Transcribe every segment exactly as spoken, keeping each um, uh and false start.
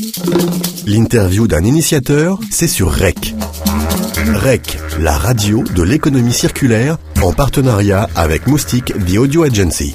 L'interview d'un initiateur, c'est sur R E C. R E C, la radio de l'économie circulaire, en partenariat avec Moustique, The Audio Agency.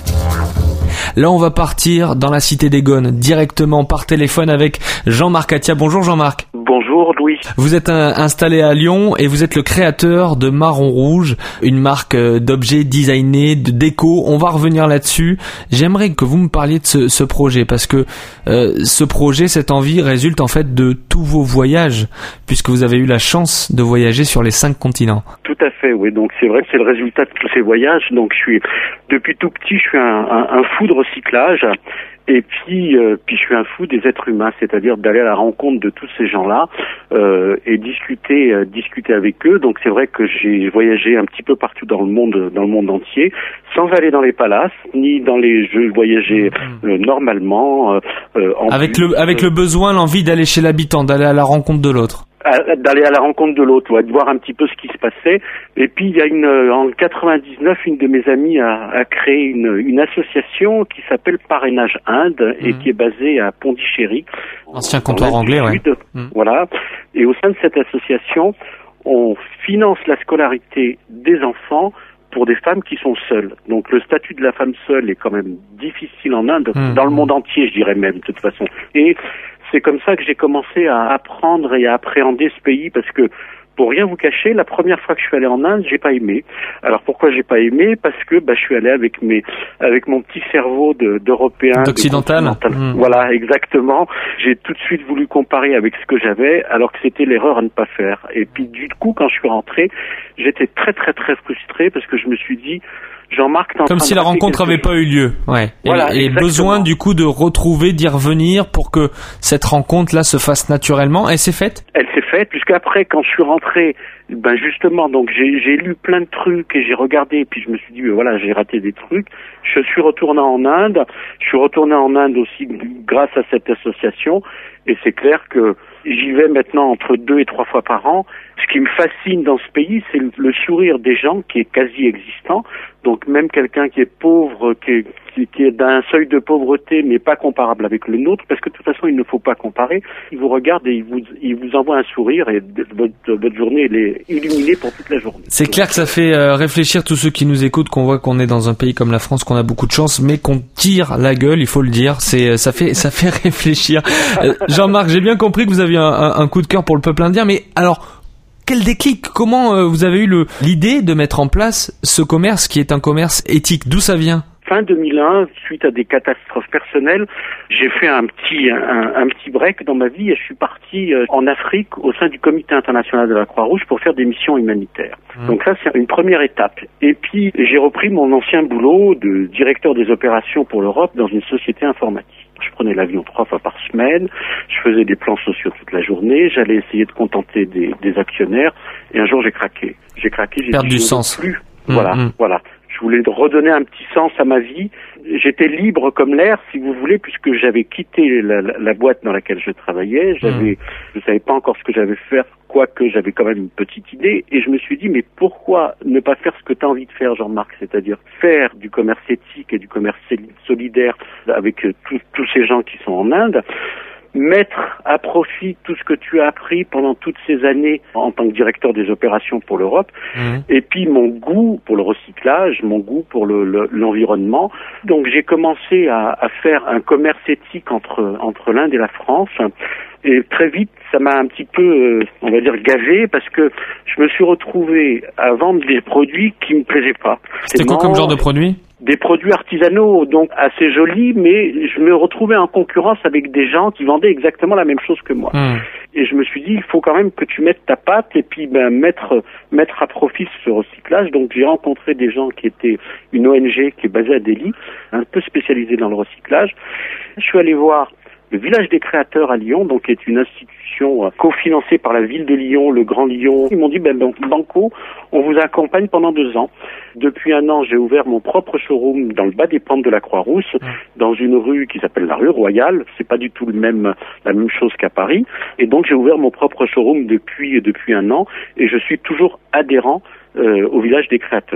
Là, on va partir dans la cité des Gones, directement par téléphone avec Jean-Marc Attia. Bonjour Jean-Marc. Bonjour Louis. Vous êtes un, installé à Lyon et vous êtes le créateur de Marron Rouge, une marque d'objets designés, de déco. On va revenir là-dessus. J'aimerais que vous me parliez de ce, ce projet parce que euh, ce projet, cette envie résulte en fait de tous vos voyages puisque vous avez eu la chance de voyager sur les cinq continents. Tout à fait, oui. Donc c'est vrai que c'est le résultat de tous ces voyages. Donc je suis, depuis tout petit, je suis un, un, un fou de recyclage. Et puis, euh, puis je suis un fou des êtres humains, c'est-à-dire d'aller à la rencontre de tous ces gens-là euh, et discuter, euh, discuter avec eux. Donc c'est vrai que j'ai voyagé un petit peu partout dans le monde, dans le monde entier, sans aller dans les palaces ni dans les jeux. Voyager euh, normalement. Euh, en avec plus, le, avec euh, le besoin, l'envie d'aller chez l'habitant, d'aller à la rencontre de l'autre. D'aller à la rencontre de l'autre, ouais, de voir un petit peu ce qui se passait. Et puis il y a une, en quatre-vingt-dix-neuf, une de mes amies a, a créé une, une association qui s'appelle Parrainage Inde mmh. et qui est basée à Pondichéry, ancien comptoir anglais, ouais. Mmh. Voilà. Et au sein de cette association, on finance la scolarité des enfants pour des femmes qui sont seules. Donc le statut de la femme seule est quand même difficile en Inde, mmh. dans le monde entier, je dirais même, de toute façon. Et c'est comme ça que j'ai commencé à apprendre et à appréhender ce pays parce que, pour rien vous cacher, la première fois que je suis allé en Inde, j'ai pas aimé. Alors pourquoi j'ai pas aimé? Parce que bah, je suis allé avec mes, avec mon petit cerveau de, d'Européen, d'occidental. Mmh. Voilà, exactement. J'ai tout de suite voulu comparer avec ce que j'avais, alors que c'était l'erreur à ne pas faire. Et puis du coup, quand je suis rentré, j'étais très très très frustré parce que je me suis dit, Jean-Marc, comme si la rencontre n'avait pas eu lieu, ouais. Voilà, et, et besoin du coup de retrouver, d'y revenir pour que cette rencontre-là se fasse naturellement. Elle s'est faite? Elle s'est faite, puisqu'après, quand je suis rentré, ben justement, donc j'ai, j'ai lu plein de trucs et j'ai regardé, et puis je me suis dit, ben voilà, j'ai raté des trucs. Je suis retourné en Inde. Je suis retourné en Inde aussi grâce à cette association, et c'est clair que j'y vais maintenant entre deux et trois fois par an. Ce qui me fascine dans ce pays, c'est le sourire des gens qui est quasi existant. Donc même quelqu'un qui est pauvre, qui est, qui, qui est d'un seuil de pauvreté, mais pas comparable avec le nôtre, parce que de toute façon, il ne faut pas comparer. Il vous regarde et il vous, il vous envoie un sourire et votre, votre journée elle est illuminée pour toute la journée. C'est clair que ça fait euh, réfléchir tous ceux qui nous écoutent, qu'on voit qu'on est dans un pays comme la France, qu'on a beaucoup de chance, mais qu'on tire la gueule, il faut le dire. C'est, ça fait, ça fait réfléchir. Euh, Jean-Marc, j'ai bien compris que vous aviez un, un, un coup de cœur pour le peuple indien, mais alors, quel déclic? Comment euh, vous avez eu le, l'idée de mettre en place ce commerce qui est un commerce éthique? D'où ça vient? Fin deux mille un, suite à des catastrophes personnelles, j'ai fait un petit un, un petit break dans ma vie et je suis parti euh, en Afrique au sein du Comité international de la Croix-Rouge pour faire des missions humanitaires. Mmh. Donc ça, c'est une première étape. Et puis, j'ai repris mon ancien boulot de directeur des opérations pour l'Europe dans une société informatique. Je prenais l'avion trois fois par semaine, je faisais des plans sociaux toute la journée, j'allais essayer de contenter des, des actionnaires et un jour j'ai craqué. J'ai craqué, j'ai perdre dit, du je sens. Plus. Mmh, voilà, mmh. voilà. Je voulais redonner un petit sens à ma vie. J'étais libre comme l'air, si vous voulez, puisque j'avais quitté la, la, la boîte dans laquelle je travaillais. J'avais, mmh. je savais pas encore ce que j'avais faire, quoique j'avais quand même une petite idée. Et je me suis dit, mais pourquoi ne pas faire ce que tu as envie de faire, Jean-Marc? C'est-à-dire faire du commerce éthique et du commerce solidaire avec tous, tous ces gens qui sont en Inde. Mettre à profit tout ce que tu as appris pendant toutes ces années en tant que directeur des opérations pour l'Europe, mmh. et puis mon goût pour le recyclage, mon goût pour le, le, l'environnement. Donc j'ai commencé à, à faire un commerce éthique entre, entre l'Inde et la France. Et très vite, ça m'a un petit peu, euh, on va dire, gavé, parce que je me suis retrouvé à vendre des produits qui me plaisaient pas. C'était quoi comme genre de produits? Des produits artisanaux, donc assez jolis, mais je me retrouvais en concurrence avec des gens qui vendaient exactement la même chose que moi. Mmh. Et je me suis dit, il faut quand même que tu mettes ta patte et puis ben, mettre, mettre à profit ce recyclage. Donc j'ai rencontré des gens qui étaient une O N G qui est basée à Delhi, un peu spécialisée dans le recyclage. Je suis allé voir le Village des Créateurs à Lyon, donc qui est une institution cofinancée par la ville de Lyon, le Grand Lyon. Ils m'ont dit, ben, Banco, on vous accompagne pendant deux ans. Depuis un an, j'ai ouvert mon propre showroom dans le bas des pentes de la Croix-Rousse, mmh. dans une rue qui s'appelle la rue Royale. C'est pas du tout le même, la même chose qu'à Paris. Et donc, j'ai ouvert mon propre showroom depuis, depuis un an et je suis toujours adhérent euh, au Village des Créateurs.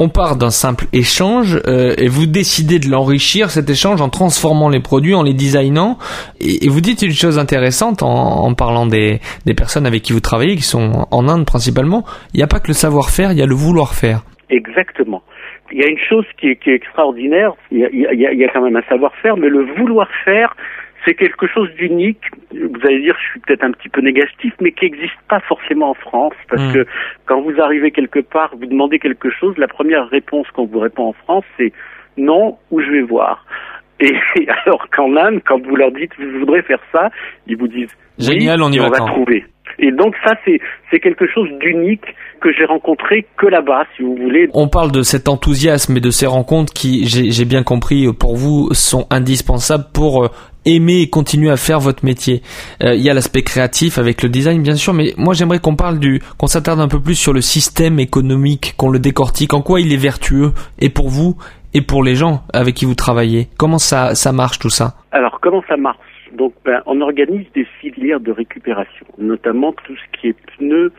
on part d'un simple échange euh, et vous décidez de l'enrichir, cet échange, en transformant les produits, en les designant. Et, et vous dites une chose intéressante en, en parlant des, des personnes avec qui vous travaillez, qui sont en Inde principalement. Il n'y a pas que le savoir-faire, il y a le vouloir-faire. Exactement. Il y a une chose qui est, qui est extraordinaire, il y a, il y a, il y a quand même un savoir-faire, mais le vouloir-faire, c'est quelque chose d'unique. Vous allez dire, je suis peut-être un petit peu négatif, mais qui n'existe pas forcément en France, parce mmh. que quand vous arrivez quelque part, vous demandez quelque chose, la première réponse qu'on vous répond en France, c'est non ou je vais voir. Et alors qu'en Inde, quand vous leur dites, je voudrais faire ça, ils vous disent, génial, oui, on y on va, va quand. trouver. Et donc ça, c'est, c'est quelque chose d'unique que j'ai rencontré que là-bas, si vous voulez. On parle de cet enthousiasme et de ces rencontres qui, j'ai, j'ai bien compris, pour vous, sont indispensables pour aimer et continuer à faire votre métier. Euh, il y a l'aspect créatif avec le design, bien sûr, mais moi j'aimerais qu'on parle du, qu'on s'attarde un peu plus sur le système économique, qu'on le décortique, en quoi il est vertueux, et pour vous, et pour les gens avec qui vous travaillez. Comment ça, ça marche tout ça? Alors, comment ça marche? Donc, ben, on organise des filières de récupération, notamment tout ce qui est pneus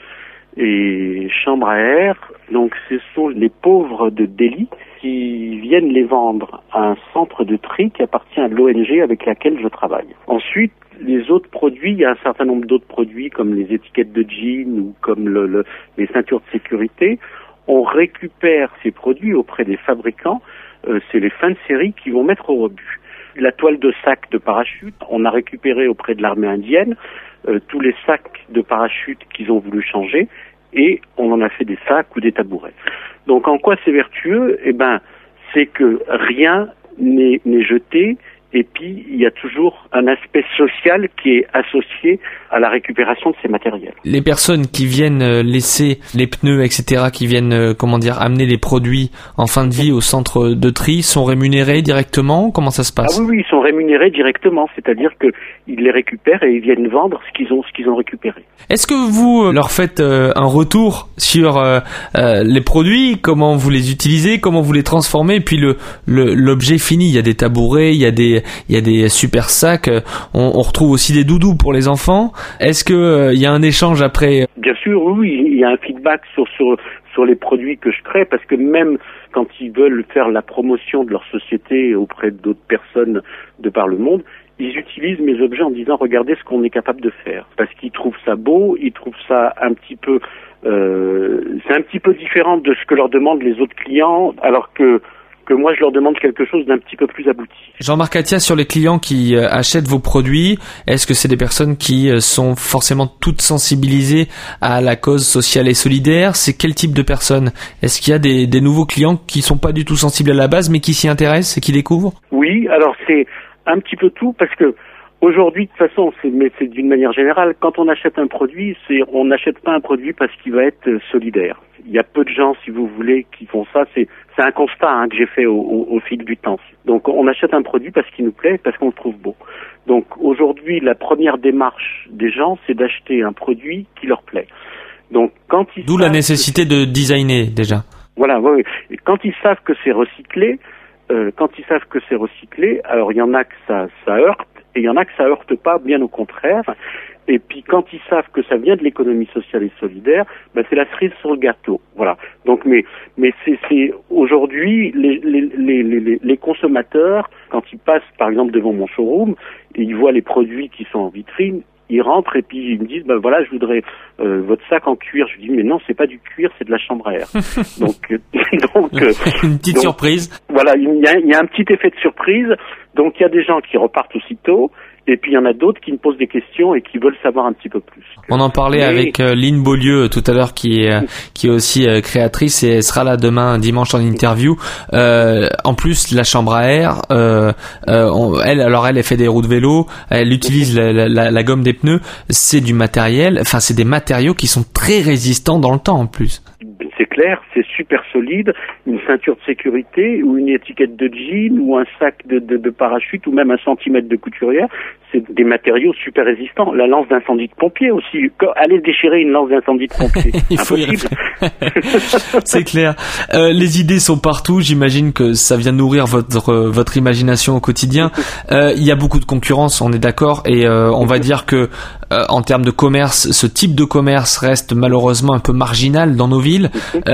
et chambres à air. Donc, ce sont les pauvres de Delhi qui viennent les vendre à un centre de tri qui appartient à l'O N G avec laquelle je travaille. Ensuite, les autres produits, il y a un certain nombre d'autres produits comme les étiquettes de jeans ou comme le, le, les ceintures de sécurité. On récupère ces produits auprès des fabricants. Euh, c'est les fins de série qui vont mettre au rebut. La toile de sac de parachute, on a récupéré auprès de l'armée indienne euh, tous les sacs de parachute qu'ils ont voulu changer et on en a fait des sacs ou des tabourets. Donc en quoi c'est vertueux? Eh ben, c'est que rien n'est, n'est jeté. Et puis, il y a toujours un aspect social qui est associé à la récupération de ces matériels. Les personnes qui viennent laisser les pneus, et cetera, qui viennent, comment dire, amener les produits en fin de vie au centre de tri, sont rémunérés directement? Comment ça se passe? Ah oui, oui, ils sont rémunérés directement. C'est-à-dire qu'ils les récupèrent et ils viennent vendre ce qu'ils ont, ce qu'ils ont récupéré. Est-ce que vous leur faites euh, un retour sur euh, euh, les produits, comment vous les utilisez, comment vous les transformez, et puis le, le l'objet fini? Il y a des tabourets, il y a des il y a des super sacs, on, on retrouve aussi des doudous pour les enfants. Est-ce que euh, il y a un échange après? Bien sûr, oui, il y a un feedback sur sur sur les produits que je crée, parce que même quand ils veulent faire la promotion de leur société auprès d'autres personnes de par le monde, ils utilisent mes objets en disant regardez ce qu'on est capable de faire, parce qu'ils trouvent ça beau, ils trouvent ça un petit peu euh, c'est un petit peu différent de ce que leur demandent les autres clients, alors que que moi je leur demande quelque chose d'un petit peu plus abouti. Jean-Marc Attia, sur les clients qui euh, achètent vos produits, est-ce que c'est des personnes qui euh, sont forcément toutes sensibilisées à la cause sociale et solidaire? C'est quel type de personnes? Est-ce qu'il y a des, des nouveaux clients qui sont pas du tout sensibles à la base mais qui s'y intéressent et qui découvrent? Oui, alors c'est un petit peu tout, parce que aujourd'hui, de toute façon, c'est, mais c'est d'une manière générale, quand on achète un produit, c'est, on n'achète pas un produit parce qu'il va être solidaire. Il y a peu de gens, si vous voulez, qui font ça. C'est, c'est un constat hein, que j'ai fait au, au, au fil du temps. Donc, on achète un produit parce qu'il nous plaît, parce qu'on le trouve beau. Donc, aujourd'hui, la première démarche des gens, c'est d'acheter un produit qui leur plaît. Donc, quand ils D'où la nécessité de designer, déjà. Voilà, oui. Et quand ils savent que c'est recyclé, euh, quand ils savent que c'est recyclé, alors il y en a que ça, ça heurte, et il y en a que ça heurte pas, bien au contraire. Et puis quand ils savent que ça vient de l'économie sociale et solidaire, ben c'est la cerise sur le gâteau. Voilà. Donc mais mais c'est c'est aujourd'hui les les les les, les consommateurs, quand ils passent par exemple devant mon showroom et ils voient les produits qui sont en vitrine, ils rentrent et puis ils me disent ben voilà, je voudrais euh, votre sac en cuir. Je dis mais non, c'est pas du cuir, c'est de la chambre à air. donc donc une petite donc, surprise. Voilà, il y a il y a un petit effet de surprise. Donc il y a des gens qui repartent aussitôt. Et puis il y en a d'autres qui me posent des questions et qui veulent savoir un petit peu plus. On en parlait Mais... avec euh, Lynn Beaulieu tout à l'heure, qui est euh, qui est aussi euh, créatrice, et elle sera là demain dimanche en interview. Euh, en plus, la chambre à air, euh, euh, on, elle alors elle, elle fait des roues de vélo, elle utilise la, la, la gomme des pneus. C'est du matériel, enfin c'est des matériaux qui sont très résistants dans le temps en plus. C'est clair, c'est super solide. Une ceinture de sécurité ou une étiquette de jean ou un sac de, de, de parachute ou même un centimètre de couturière, c'est des matériaux super résistants. La lance d'incendie de pompier aussi. Allez déchirer une lance d'incendie de pompier. Impossible. C'est clair. Euh, les idées sont partout. J'imagine que ça vient nourrir votre votre imagination au quotidien. Euh, il y a beaucoup de concurrence, on est d'accord, et euh, on va dire que euh, en termes de commerce, ce type de commerce reste malheureusement un peu marginal dans nos villes.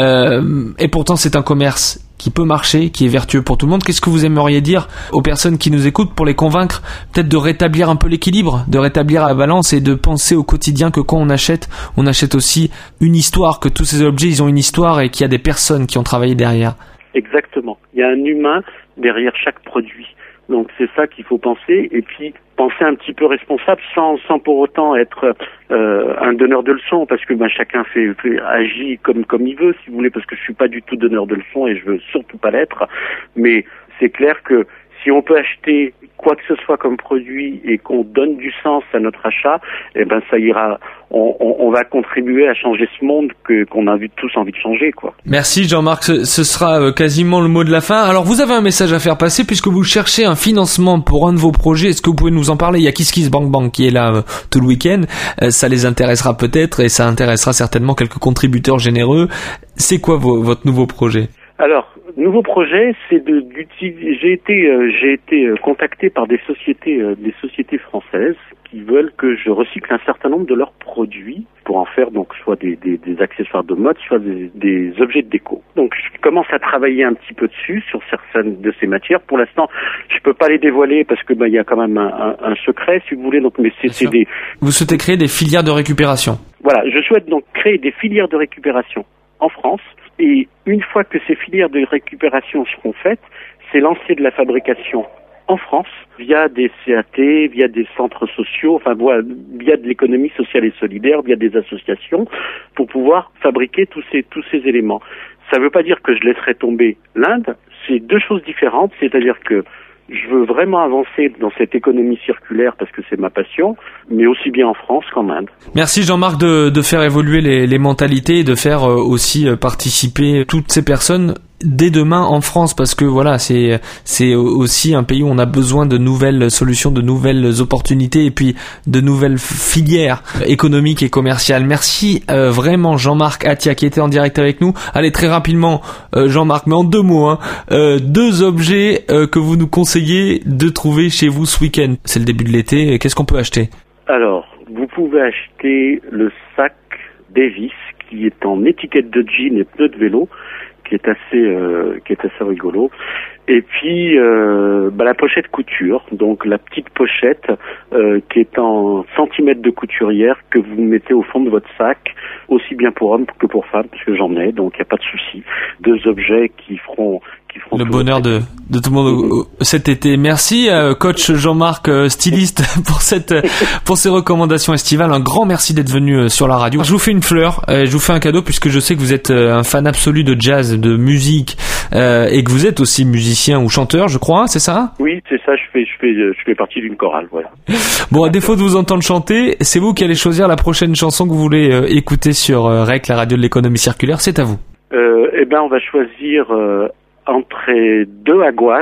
Euh, et pourtant, c'est un commerce qui peut marcher, qui est vertueux pour tout le monde. Qu'est-ce que vous aimeriez dire aux personnes qui nous écoutent pour les convaincre peut-être de rétablir un peu l'équilibre, de rétablir la balance et de penser au quotidien que quand on achète, on achète aussi une histoire, que tous ces objets, ils ont une histoire et qu'il y a des personnes qui ont travaillé derrière. Exactement. Il y a un humain derrière chaque produit. Donc c'est ça qu'il faut penser, et puis penser un petit peu responsable sans sans pour autant être euh, un donneur de leçons, parce que ben chacun fait, fait agit comme comme il veut, si vous voulez, parce que je suis pas du tout donneur de leçons et je veux surtout pas l'être. Mais c'est clair que si on peut acheter quoi que ce soit comme produit et qu'on donne du sens à notre achat, eh ben ça ira. On, on, on va contribuer à changer ce monde que qu'on a tous envie de changer, quoi. Merci Jean-Marc, ce, ce sera quasiment le mot de la fin. Alors vous avez un message à faire passer puisque vous cherchez un financement pour un de vos projets. Est-ce que vous pouvez nous en parler? Il y a KissKissBankBank qui est là euh, tout le week-end. Euh, ça les intéressera peut-être et ça intéressera certainement quelques contributeurs généreux. C'est quoi vos, votre nouveau projet? Alors, nouveau projet, c'est de d'utiliser. J'ai été, euh, j'ai été euh, contacté par des sociétés, euh, des sociétés françaises qui veulent que je recycle un certain nombre de leurs produits pour en faire donc soit des, des, des accessoires de mode, soit des, des objets de déco. Donc, je commence à travailler un petit peu dessus sur certaines de ces matières. Pour l'instant, je peux pas les dévoiler parce que bah il y a quand même un, un, un secret, si vous voulez. Donc, mais c'est, c'est des. Vous souhaitez créer des filières de récupération? Voilà, je souhaite donc créer des filières de récupération en France. Et une fois que ces filières de récupération seront faites, c'est lancer de la fabrication en France via des C A T, via des centres sociaux, enfin via de l'économie sociale et solidaire, via des associations, pour pouvoir fabriquer tous ces tous ces éléments. Ça ne veut pas dire que je laisserai tomber l'Inde, c'est deux choses différentes, c'est-à-dire que je veux vraiment avancer dans cette économie circulaire parce que c'est ma passion, mais aussi bien en France qu'en Inde. Merci Jean-Marc de, de faire évoluer les, les mentalités et de faire euh, aussi euh, participer toutes ces personnes dès demain en France, parce que voilà, c'est c'est aussi un pays où on a besoin de nouvelles solutions, de nouvelles opportunités et puis de nouvelles filières économiques et commerciales. Merci euh, vraiment Jean-Marc Attia qui était en direct avec nous. Allez, très rapidement euh, Jean-Marc, mais en deux mots, hein, euh, deux objets euh, que vous nous conseillez de trouver chez vous ce week-end. C'est le début de l'été, qu'est-ce qu'on peut acheter? Alors, vous pouvez acheter le sac Davis qui est en étiquette de jean et pneus de vélo, qui est assez euh, qui est assez rigolo. Et puis euh, bah, la pochette couture, donc la petite pochette euh, qui est en centimètres de couturière que vous mettez au fond de votre sac, aussi bien pour hommes que pour femmes, parce que j'en ai, donc il n'y a pas de souci. Deux objets qui feront qui feront le bonheur de, de tout le monde cet été. Merci euh, coach Jean-Marc, euh, styliste, pour cette pour ces recommandations estivales. Un grand merci d'être venu euh, sur la radio. Je vous fais une fleur, euh, je vous fais un cadeau puisque je sais que vous êtes euh, un fan absolu de jazz, de musique euh, et que vous êtes aussi musicien ou chanteur, je crois, c'est ça? Oui, c'est ça. Je fais je fais je fais partie d'une chorale, voilà. Bon, à défaut de vous entendre chanter, c'est vous qui allez choisir la prochaine chanson que vous voulez euh, écouter sur euh, R E C, la radio de l'économie circulaire. C'est à vous. Euh, eh ben, on va choisir euh, entre deux aguas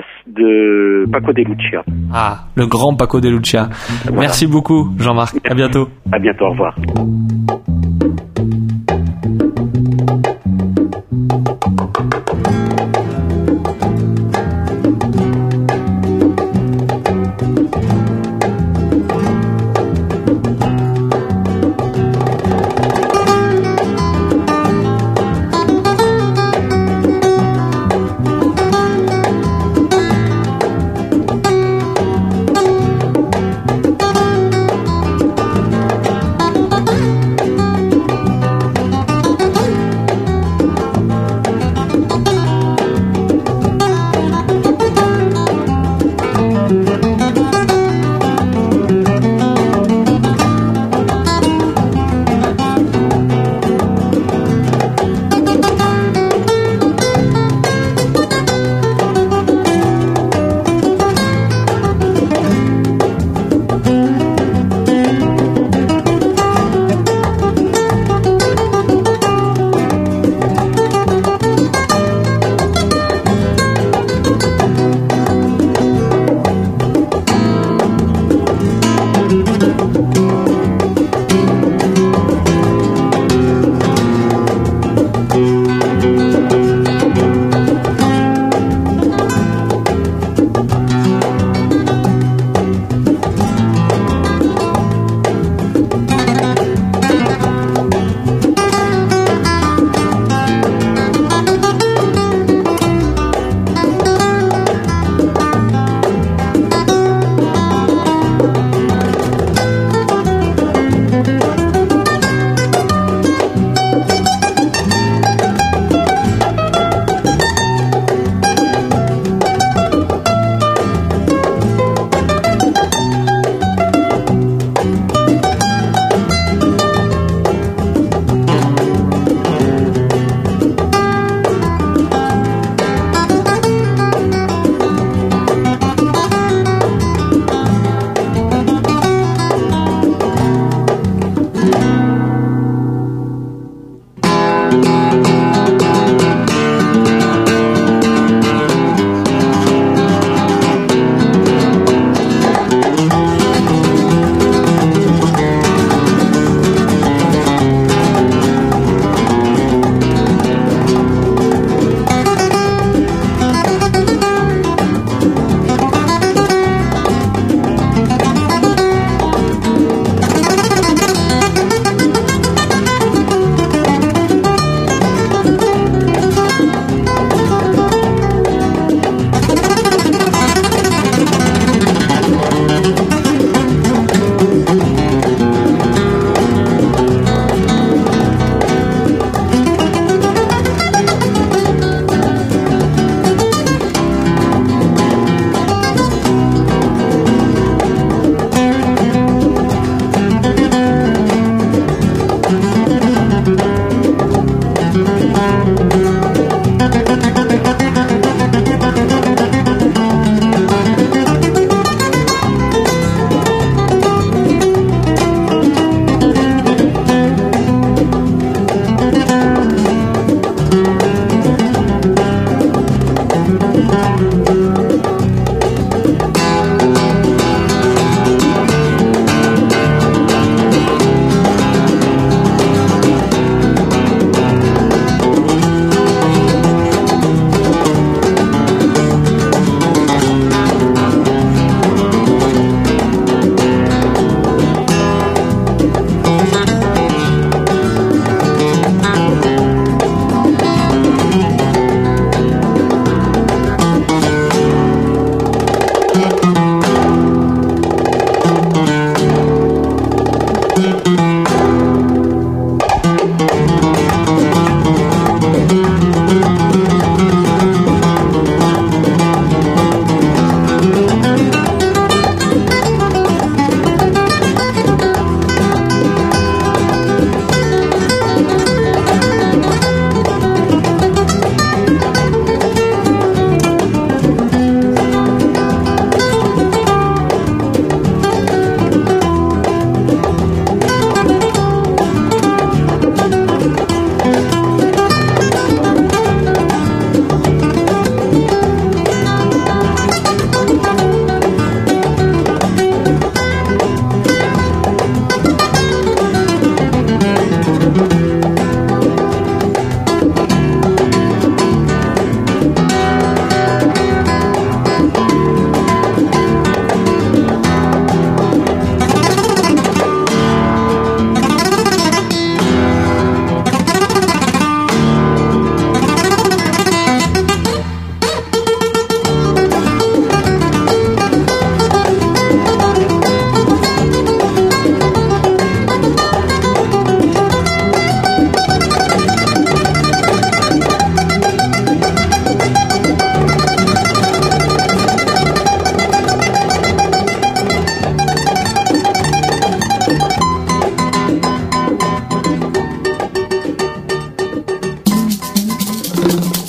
de Paco de Lucia. Ah, le grand Paco de Lucia. Voilà. Merci beaucoup, Jean-Marc. Merci. À bientôt. À bientôt. Au revoir.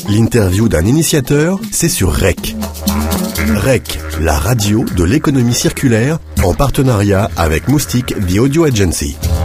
L'interview d'un initiateur, c'est sur R E C. R E C, la radio de l'économie circulaire, en partenariat avec Moustique The Audio Agency.